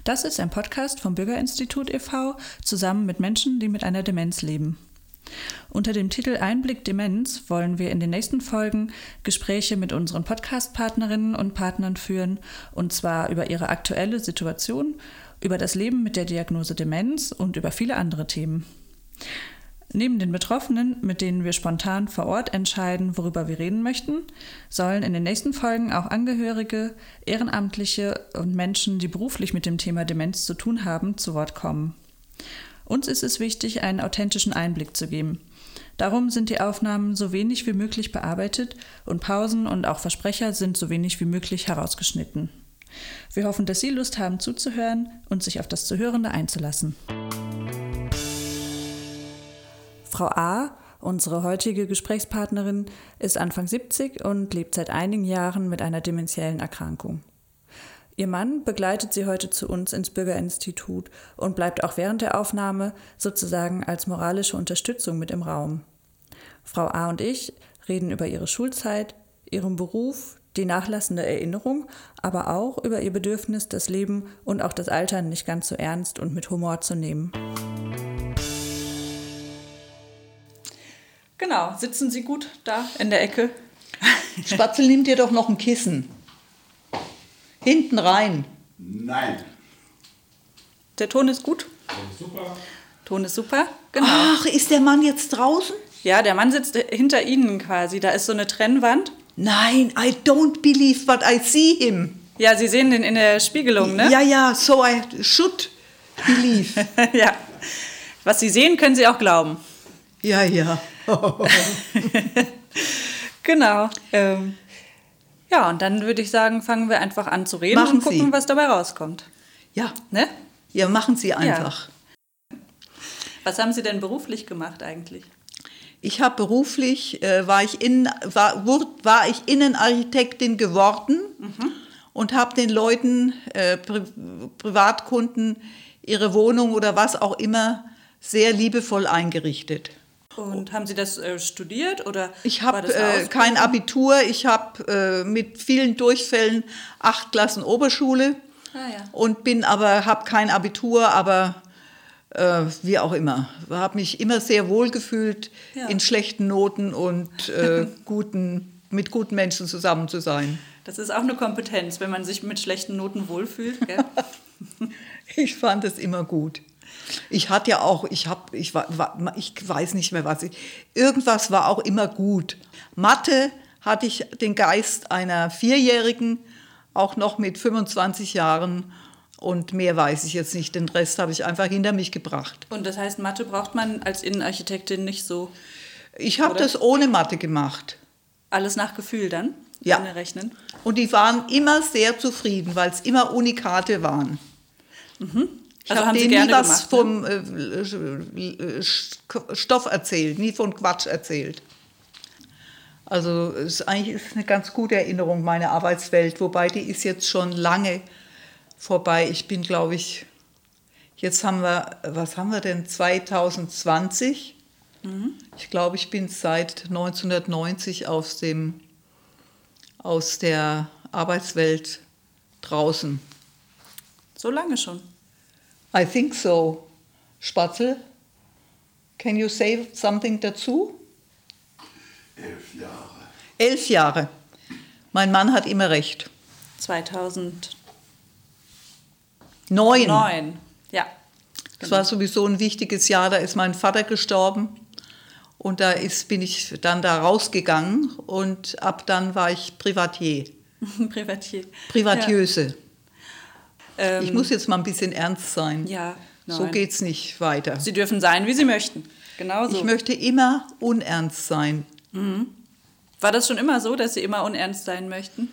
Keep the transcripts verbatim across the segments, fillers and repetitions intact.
Das ist ein Podcast vom Bürgerinstitut e V zusammen mit Menschen, die mit einer Demenz leben. Unter dem Titel Einblick Demenz wollen wir in den nächsten Folgen Gespräche mit unseren Podcast-Partnerinnen und Partnern führen, und zwar über ihre aktuelle Situation, über das Leben mit der Diagnose Demenz und über viele andere Themen. Neben den Betroffenen, mit denen wir spontan vor Ort entscheiden, worüber wir reden möchten, sollen in den nächsten Folgen auch Angehörige, Ehrenamtliche und Menschen, die beruflich mit dem Thema Demenz zu tun haben, zu Wort kommen. Uns ist es wichtig, einen authentischen Einblick zu geben. Darum sind die Aufnahmen so wenig wie möglich bearbeitet und Pausen und auch Versprecher sind so wenig wie möglich herausgeschnitten. Wir hoffen, dass Sie Lust haben zuzuhören und sich auf das Zuhörende einzulassen. Frau A., unsere heutige Gesprächspartnerin, ist Anfang siebzig und lebt seit einigen Jahren mit einer dementiellen Erkrankung. Ihr Mann begleitet sie heute zu uns ins Bürgerinstitut und bleibt auch während der Aufnahme sozusagen als moralische Unterstützung mit im Raum. Frau A. und ich reden über ihre Schulzeit, ihren Beruf, die nachlassende Erinnerung, aber auch über ihr Bedürfnis, das Leben und auch das Altern nicht ganz so ernst und mit Humor zu nehmen. Genau, sitzen Sie gut da in der Ecke? Spatzel, nimm dir doch noch ein Kissen. Hinten rein. Nein. Der Ton ist gut? Ton ist super. Ton ist super, genau. Ach, ist der Mann jetzt draußen? Ja, der Mann sitzt hinter Ihnen quasi. Da ist so eine Trennwand. Nein, I don't believe what I see him. Ja, Sie sehen den in der Spiegelung, ne? Ja, ja, so I should believe. Ja. Was Sie sehen, können Sie auch glauben. Ja, ja. Genau. Ähm, ja, und dann würde ich sagen, fangen wir einfach an zu reden Machen und gucken, Sie. was dabei rauskommt. Ja, Ne? ja, machen Sie einfach. Ja. Was haben Sie denn beruflich gemacht eigentlich? Ich habe beruflich, äh, war, ich in, war, wur, war ich Innenarchitektin geworden mhm. und habe den Leuten, äh, Pri- Privatkunden, ihre Wohnung oder was auch immer sehr liebevoll eingerichtet. Und haben Sie das äh, studiert oder? Ich war habe das eine äh, kein Ausbildung? Abitur, ich habe äh, mit vielen Durchfällen acht Klassen Oberschule Ah, ja. und bin aber, habe kein Abitur, aber äh, wie auch immer. Habe mich immer sehr wohl gefühlt, Ja. in schlechten Noten und äh, guten, mit guten Menschen zusammen zu sein. Das ist auch eine Kompetenz, wenn man sich mit schlechten Noten wohlfühlt. Gell? Ich fand es immer gut. Ich hatte ja auch, ich habe, ich, war, ich weiß nicht mehr was, ich, irgendwas war auch immer gut. Mathe hatte ich den Geist einer Vierjährigen, auch noch mit fünfundzwanzig Jahren, und mehr weiß ich jetzt nicht. Den Rest habe ich einfach hinter mich gebracht. Und das heißt, Mathe braucht man als Innenarchitektin nicht so? Ich habe Oder? das ohne Mathe gemacht. Alles nach Gefühl dann? Ja. Ohne Rechnen? Und die waren immer sehr zufrieden, weil es immer Unikate waren. Mhm. Ich Also habe haben Sie denen nie gerne was gemacht, vom äh, Stoff erzählt, nie von Quatsch erzählt. Also es ist eigentlich ist eine ganz gute Erinnerung, meine Arbeitswelt, wobei die ist jetzt schon lange vorbei. Ich bin, glaube ich, jetzt haben wir, was haben wir denn, zwanzig zwanzig? Mhm. Ich glaube, ich bin seit neunzehnhundertneunzig aus, dem, aus der Arbeitswelt draußen. So lange schon? I think so. Spatzel, can you say something dazu? Elf Jahre. Elf Jahre. Mein Mann hat immer recht. zweitausendneun. Neun. Ja. Das war sowieso ein wichtiges Jahr. Da ist mein Vater gestorben. Und da ist, bin ich dann da rausgegangen. Und ab dann war ich Privatier. Privatier. Privatieuse. Ja. Ich muss jetzt mal ein bisschen ernst sein. Ja, so nein. geht's nicht weiter. Sie dürfen sein, wie Sie möchten. Genau so. Ich möchte immer unernst sein. Mhm. War das schon immer so, dass Sie immer unernst sein möchten?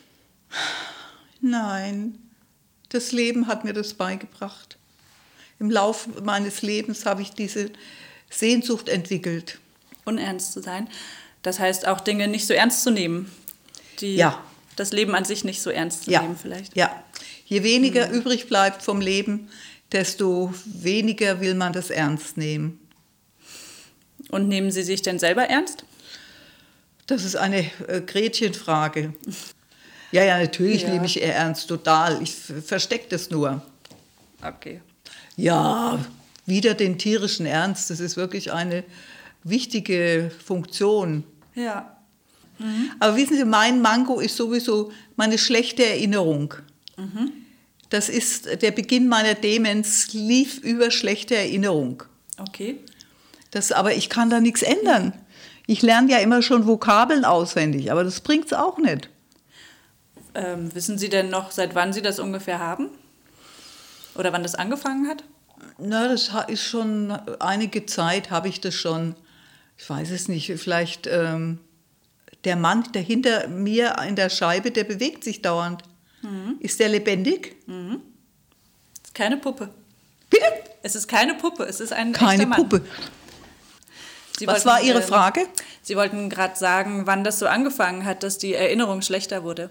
Nein, das Leben hat mir das beigebracht. Im Laufe meines Lebens habe ich diese Sehnsucht entwickelt. Unernst zu sein. Das heißt auch Dinge nicht so ernst zu nehmen. Die, Ja. Das Leben an sich nicht so ernst zu Ja. nehmen vielleicht. Ja. Je weniger Mhm. übrig bleibt vom Leben, desto weniger will man das ernst nehmen. Und nehmen Sie sich denn selber ernst? Das ist eine äh, Gretchenfrage. Ja, ja, natürlich Ja. nehme ich eher ernst, total. Ich verstecke das nur. Okay. Ja, wieder den tierischen Ernst. Das ist wirklich eine wichtige Funktion. Ja. Mhm. Aber wissen Sie, mein Manko ist sowieso meine schlechte Erinnerung. Mhm. Das ist, der Beginn meiner Demenz lief über schlechte Erinnerung. Okay. Das, aber ich kann da nichts ändern. Ich lerne ja immer schon Vokabeln auswendig, aber das bringt es auch nicht. Ähm, wissen Sie denn noch, seit wann Sie das ungefähr haben? Oder wann das angefangen hat? Na, das ist schon einige Zeit, habe ich das schon. Ich weiß es nicht, vielleicht ähm, der Mann, der hinter mir in der Scheibe, der bewegt sich dauernd. Mhm. Ist der lebendig? Mhm. Es ist keine Puppe. Bitte? Es ist keine Puppe, es ist ein Keine echter Mann. Puppe. Sie Was wollten, war Ihre ähm, Frage? Sie wollten gerade sagen, wann das so angefangen hat, dass die Erinnerung schlechter wurde.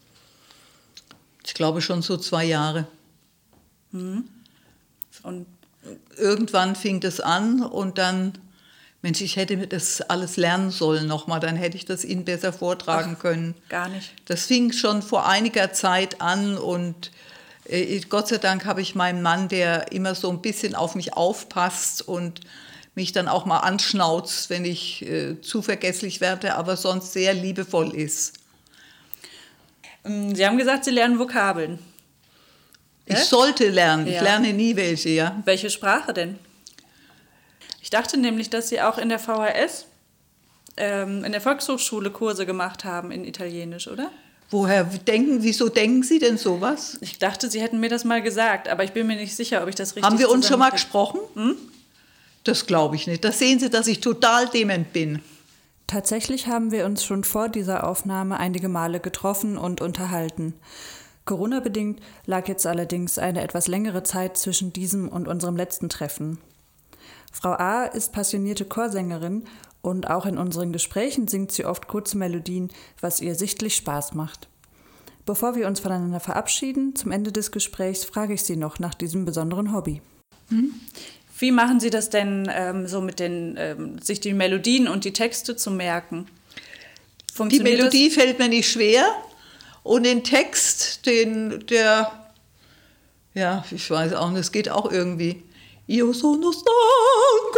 Ich glaube schon so zwei Jahre. Mhm. Und irgendwann fing das an und dann, Mensch, ich hätte das alles lernen sollen nochmal, dann hätte ich das Ihnen besser vortragen Ach, können. Gar nicht. Das fing schon vor einiger Zeit an und äh, Gott sei Dank habe ich meinen Mann, der immer so ein bisschen auf mich aufpasst und mich dann auch mal anschnauzt, wenn ich äh, zu vergesslich werde, aber sonst sehr liebevoll ist. Sie haben gesagt, Sie lernen Vokabeln. Ich Hä? sollte lernen, ich Ja. lerne nie welche, ja. Welche Sprache denn? Ich dachte nämlich, dass Sie auch in der V H S, ähm, in der Volkshochschule Kurse gemacht haben in Italienisch, oder? Woher denken, wieso denken Sie denn sowas? Ich dachte, Sie hätten mir das mal gesagt, aber ich bin mir nicht sicher, ob ich das richtig Haben wir uns schon mal zusammenkriege. gesprochen? Hm? Das glaube ich nicht. Da sehen Sie, dass ich total dement bin. Tatsächlich haben wir uns schon vor dieser Aufnahme einige Male getroffen und unterhalten. Corona-bedingt lag jetzt allerdings eine etwas längere Zeit zwischen diesem und unserem letzten Treffen. Frau A. ist passionierte Chorsängerin und auch in unseren Gesprächen singt sie oft kurze Melodien, was ihr sichtlich Spaß macht. Bevor wir uns voneinander verabschieden, zum Ende des Gesprächs frage ich Sie noch nach diesem besonderen Hobby. Hm? Wie machen Sie das denn ähm, so mit den, ähm, sich die Melodien und die Texte zu merken? Die Melodie das? fällt mir nicht schwer und den Text, den, der, ja, ich weiß auch nicht, es geht auch irgendwie. Io sono stanco,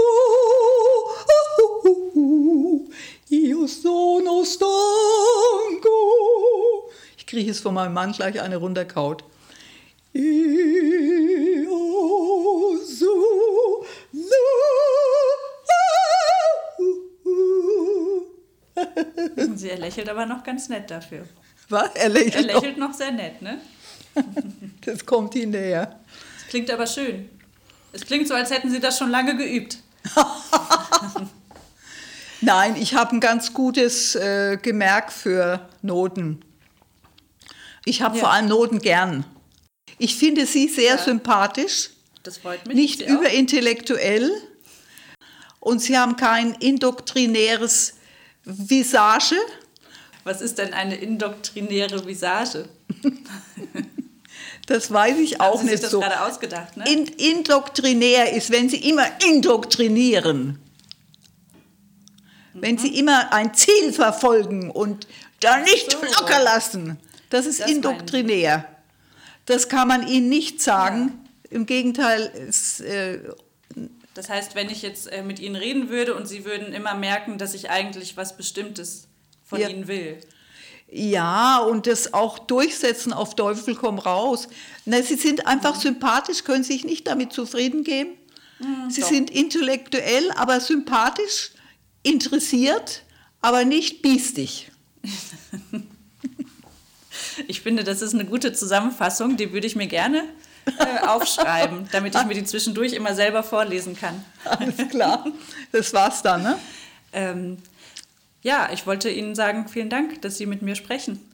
io sono stanco. Ich kriege es von meinem Mann gleich eine runterkaut. Io sono Sie er lächelt aber noch ganz nett dafür. Was? Er lächelt, er lächelt noch. noch sehr nett, ne? Das kommt hinterher. Das klingt aber schön. Es klingt so, als hätten Sie das schon lange geübt. Nein, ich habe ein ganz gutes äh, Gemerk für Noten. Ich habe ja. vor allem Noten gern. Ich finde Sie sehr ja. sympathisch. Das freut mich. Nicht überintellektuell. Und Sie haben kein indoktrinäres Visage. Was ist denn eine indoktrinäre Visage? Das weiß ich auch Haben Sie nicht sich das so. gerade ausgedacht, ne? In, indoktrinär ist, wenn Sie immer indoktrinieren. Mhm. Wenn Sie immer ein Ziel verfolgen und da nicht so. locker lassen. Das ist das indoktrinär. Das kann man Ihnen nicht sagen. Ja. Im Gegenteil, es, äh, das heißt, wenn ich jetzt äh, mit Ihnen reden würde und Sie würden immer merken, dass ich eigentlich was Bestimmtes von ja. Ihnen will. Ja, und das auch durchsetzen auf Teufel komm raus. Na, Sie sind einfach mhm. sympathisch, können sich nicht damit zufrieden geben. Mhm, Sie doch. sind intellektuell, aber sympathisch, interessiert, aber nicht biestig. Ich finde, das ist eine gute Zusammenfassung, die würde ich mir gerne äh, aufschreiben, damit ich mir die zwischendurch immer selber vorlesen kann. Alles klar, das war's dann, ne? ähm, Ja, ich wollte Ihnen sagen, vielen Dank, dass Sie mit mir sprechen.